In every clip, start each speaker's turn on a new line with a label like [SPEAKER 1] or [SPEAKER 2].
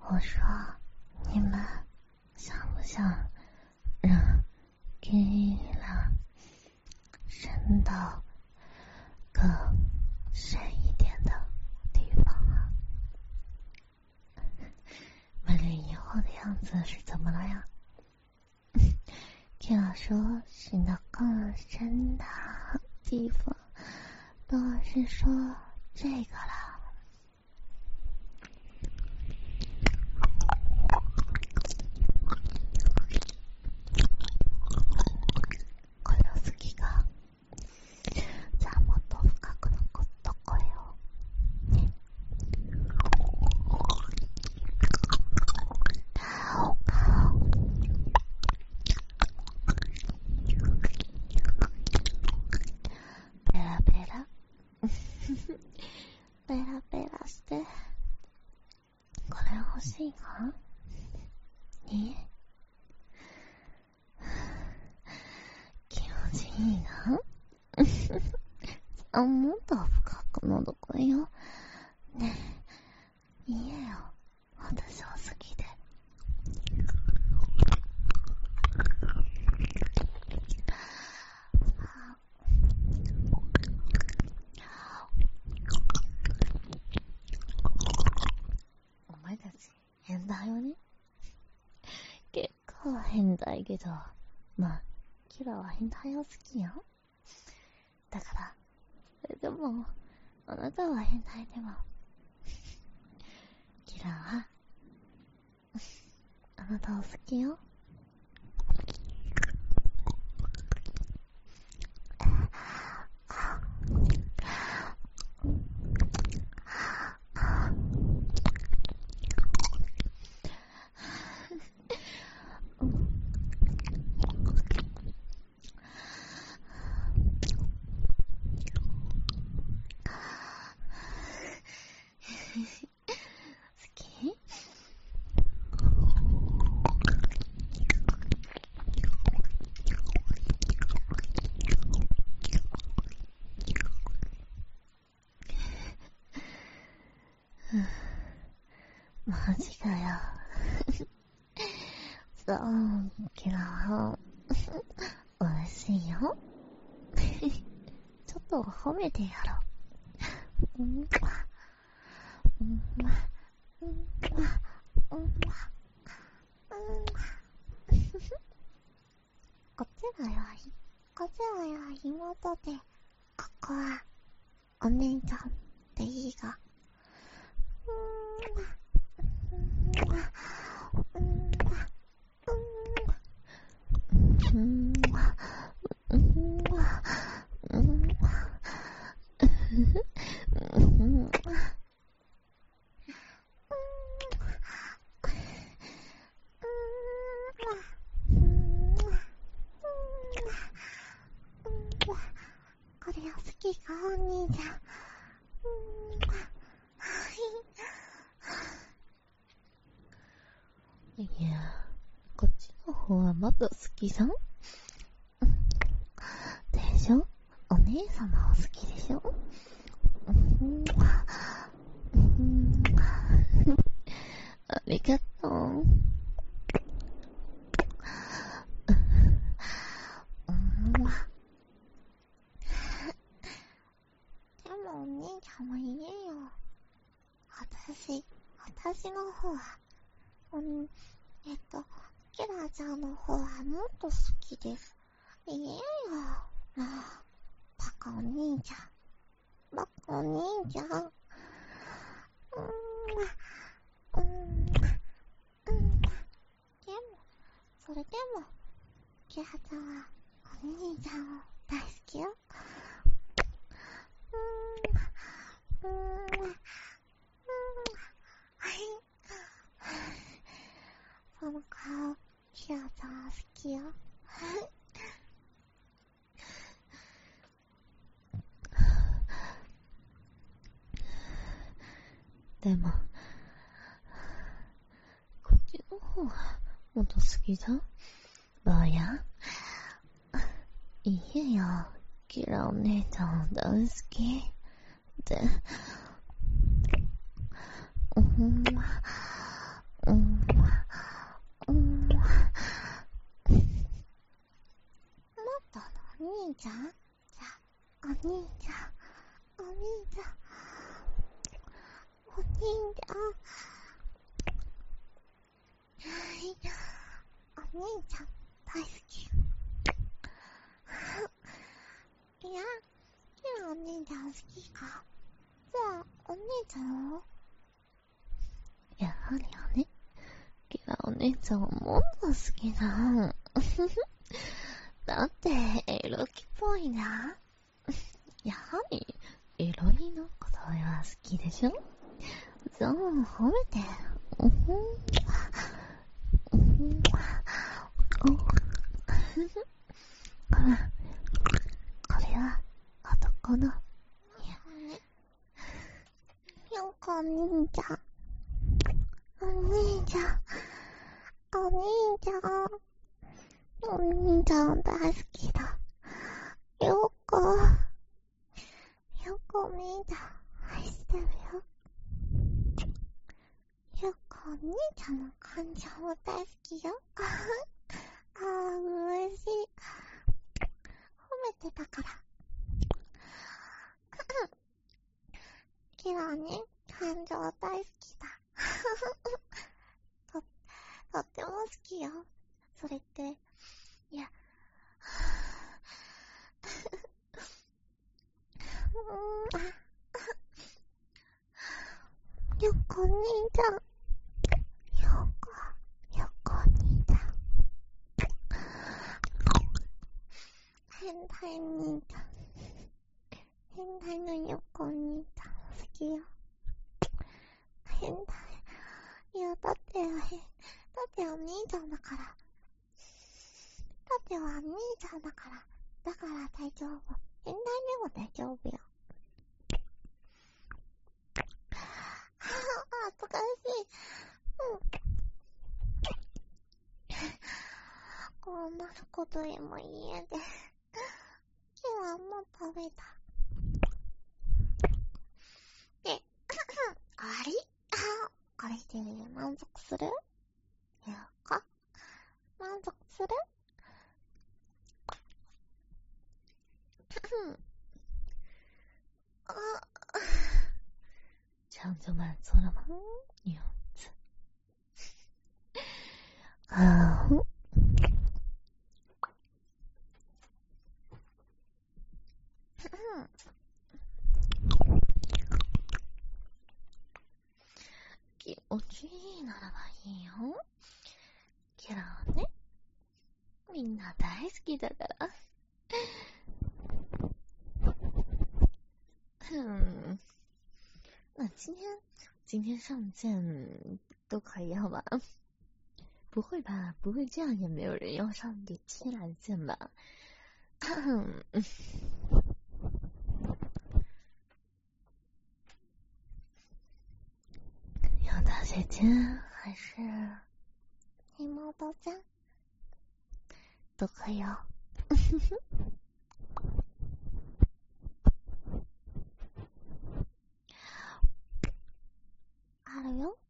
[SPEAKER 1] 我说，你们想不想让给了伸到更深一点的地方啊？美丽以后的样子是怎么了呀？给了说伸到更深的地方，当然是说这个啦。この隙がじゃあもっと深く残っとこよね。ペラペラペラペラして、これ欲しいか？ね、気持ちいいな。あ、もっと深く喉こえよ。ねえ、言えよ。私は好きで。お前たち変だよね。結構変態けど、まあキラは変態を好きよ。だからそれでもあなたは変態でもキラはあなたを好きよ。マジかよ。そう、キラは嬉しいよ。ちょっと褒めてやろう。こちらは妹で、ここはお姉ちゃんでいいが。これを好きかお兄ちゃん。いや、こっちの方はまだ好きじゃん？でしょ？お姉様を好きでしょ？ありがとう。でもお姉ちゃんも言えよ。私の方は、キラちゃんの方はもっと好きです。言えよ。もう、バカお兄ちゃん。バカお兄ちゃん。それでも、キラちゃんはお兄ちゃんを大好きよ。その顔、キラちゃんは好きよ。でも、こっちの方はもっと好きじゃん？どうや？いいよ、キラお姉ちゃん大好き。で、 ちゃん？じゃあ、お兄ちゃん。お兄ちゃん。お兄ちゃん。はい。お兄ちゃん、大好き。いや、キラお兄ちゃん好きか。じゃあ、お姉ちゃんは？やはりね、キラお姉ちゃんはもっと好きだ。だって、エロキっぽいな。やはり、エロいのことは好きでしょ？じゃあ、褒めて。ほら、これは、男の。よこお兄ちゃん。お兄ちゃん。お兄ちゃん。お兄ちゃん大好きだ。よこ。よこお兄ちゃん愛してるよ。よこお兄ちゃんの感情も大好きよ。嬉しい。褒めてたから。キラね、感情大好きだ。とっても好きよ。それって、いや、よこ兄ちゃん。よこ兄ちゃん。変態兄ちゃん。変態のよこ兄ちゃん好きよ。変態。いや、だってお兄ちゃんだから。だってはお兄ちゃんだから。だから大丈夫。変態でも大丈夫よ。恥ずかしい。こんなことでも家で。今日はもう食べた。で、終わり？これで満足する？よか？満足する？ちゃんと満足了吗？4つ。気持ちいいならばいいよ。キャラはね、みんな大好きだから。那今天上剑都可以好吧？不会吧？不会这样也没有人要上第7来剑吧？要大姐姐还是妹ちゃん都可以哦。あるよ。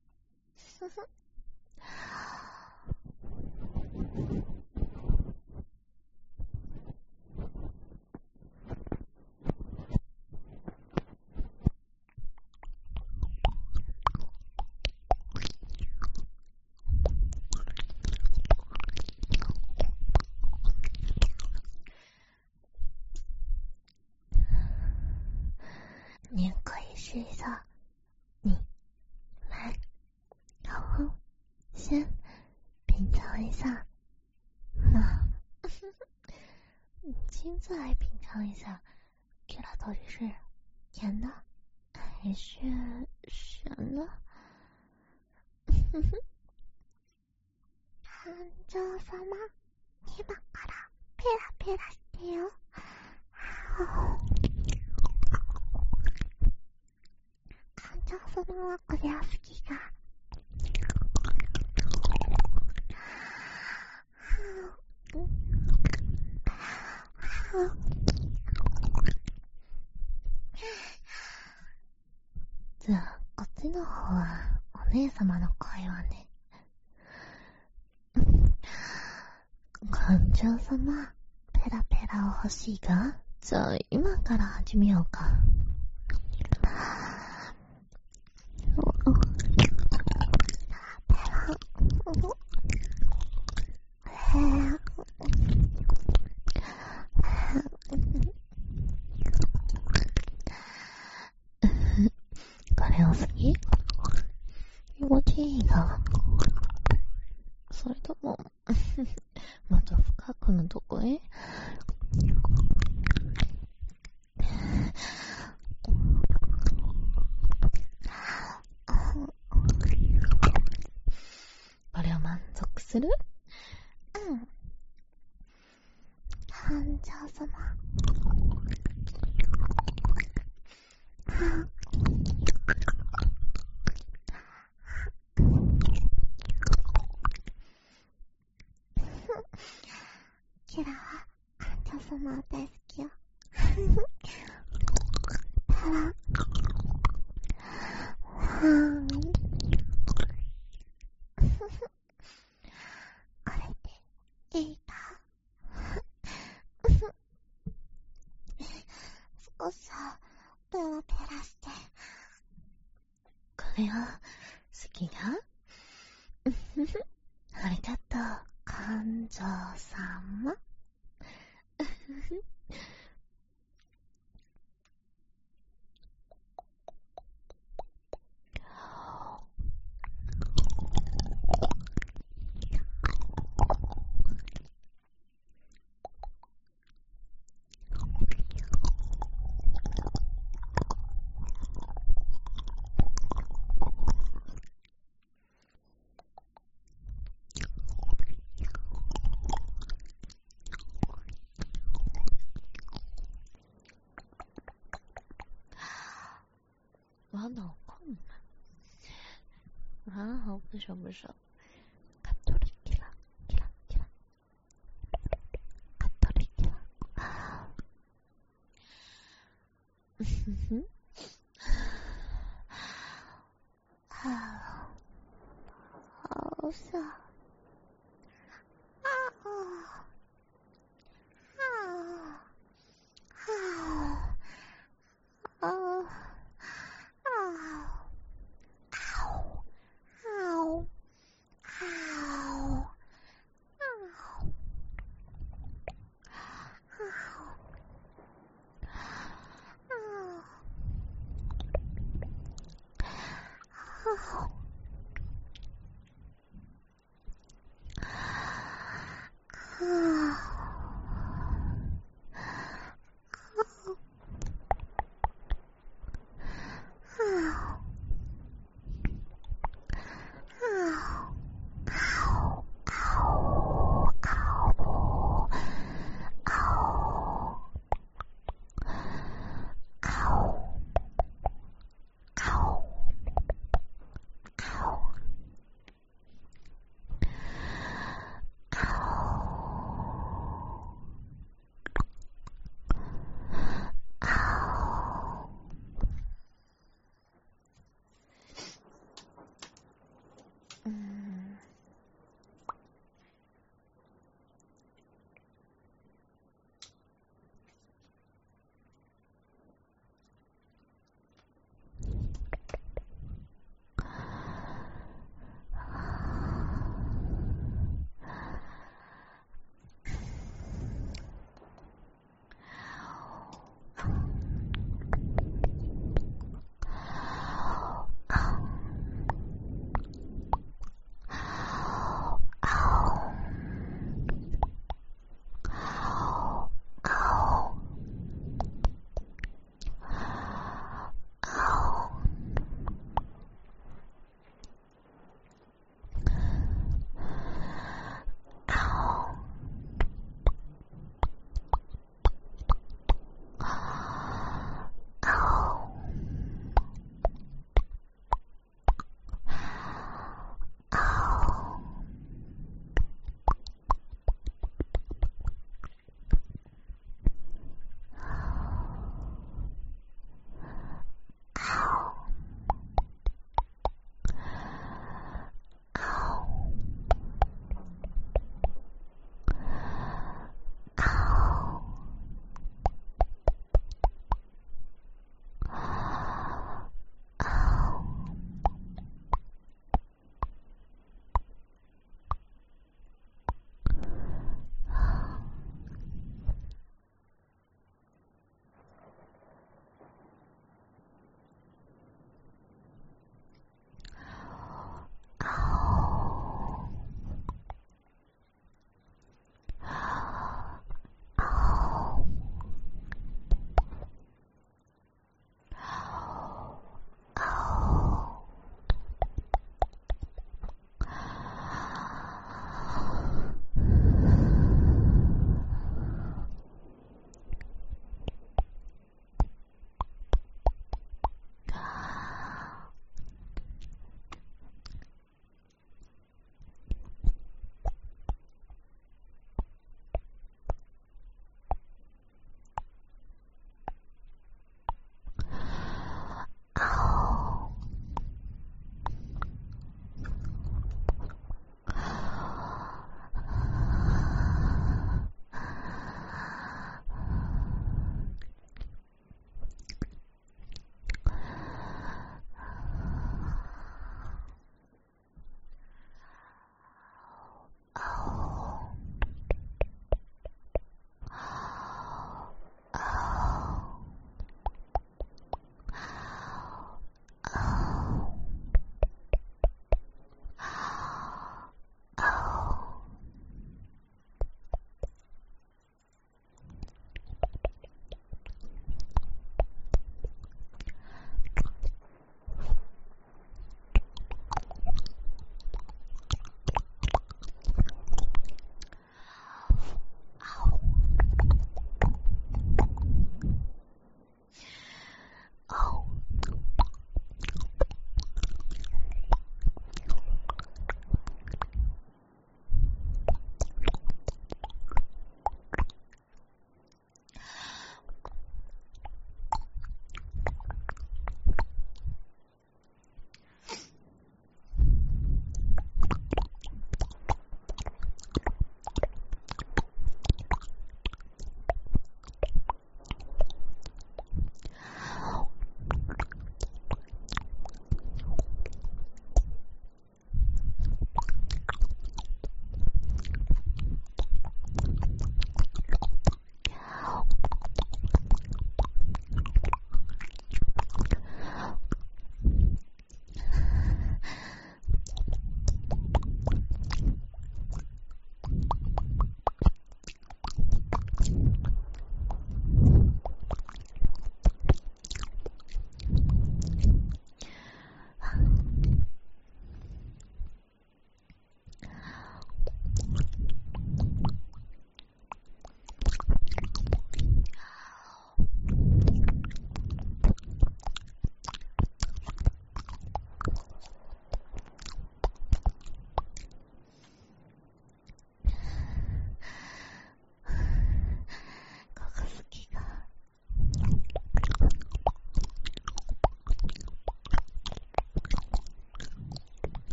[SPEAKER 1] 你可以试一下，你来，然后先品尝一下，你亲自来品尝一下，这它到底是甜的还是咸的？感情様、今からペラペラしてよ。感情様はこれは好きか。じゃあ、こっちの方はお姉様の声はね。感情様、ペラペラ。 力を欲しいが、じゃあ今から始めようか。これを次気持ちいいが、それともまた深くのとこへ。これを満足する？うん。班長様。キラは班長様大好きよ。たら。これでいいか？少し手を照らして。これを好きが？ありがとう、館長様。まだわかんない。ああ、不是不是。カトリキラ、キラ、キラ。カトリキラ。好笑。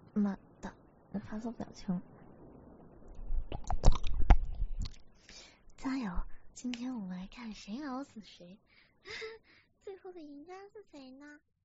[SPEAKER 1] 妈的，发错表情。加油！今天我们来看谁熬死谁，最后的赢家是谁呢？